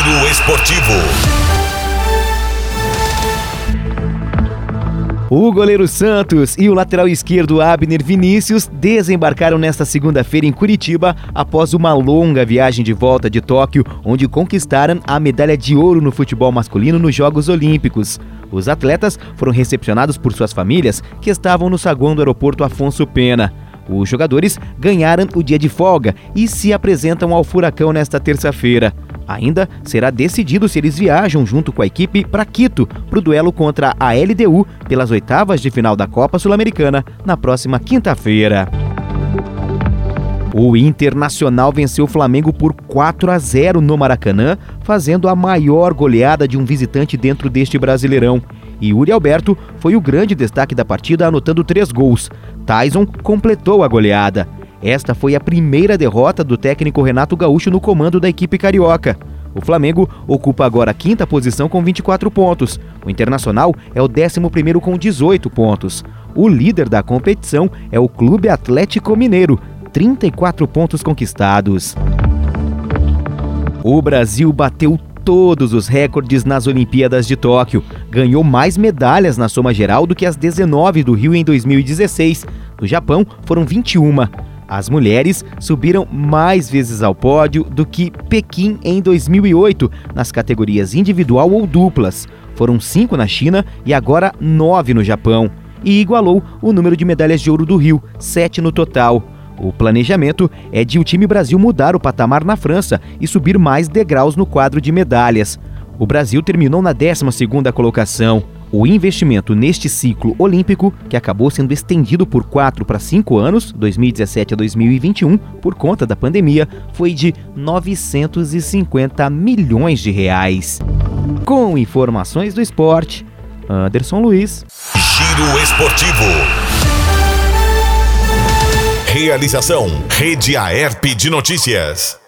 Giro Esportivo. O goleiro Santos e o lateral esquerdo Abner Vinícius desembarcaram nesta segunda-feira em Curitiba após uma longa viagem de volta de Tóquio, onde conquistaram a medalha de ouro no futebol masculino nos Jogos Olímpicos. Os atletas foram recepcionados por suas famílias, que estavam no saguão do aeroporto Afonso Pena. Os jogadores ganharam o dia de folga e se apresentam ao Furacão nesta terça-feira. Ainda será decidido se eles viajam junto com a equipe para Quito para o duelo contra a LDU pelas oitavas de final da Copa Sul-Americana na próxima quinta-feira. O Internacional venceu o Flamengo por 4-0 no Maracanã, fazendo a maior goleada de um visitante dentro deste Brasileirão. E Yuri Alberto foi o grande destaque da partida, anotando 3 gols. Tyson completou a goleada. Esta foi a primeira derrota do técnico Renato Gaúcho no comando da equipe carioca. O Flamengo ocupa agora a 5ª posição com 24 pontos. O Internacional é o 11º com 18 pontos. O líder da competição é o Clube Atlético Mineiro, 34 pontos conquistados. O Brasil bateu todos os recordes nas Olimpíadas de Tóquio. Ganhou mais medalhas na soma geral do que as 19 do Rio em 2016. No Japão, foram 21. As mulheres subiram mais vezes ao pódio do que Pequim em 2008, nas categorias individual ou duplas. Foram 5 na China e agora 9 no Japão. E igualou o número de medalhas de ouro do Rio, 7 no total. O planejamento é de o time Brasil mudar o patamar na França e subir mais degraus no quadro de medalhas. O Brasil terminou na 12ª colocação. O investimento neste ciclo olímpico, que acabou sendo estendido por 4 para 5 anos, 2017 a 2021, por conta da pandemia, foi de 950 milhões de reais. Com informações do esporte, Anderson Luiz. Giro Esportivo. Realização: Rede Aerp de Notícias.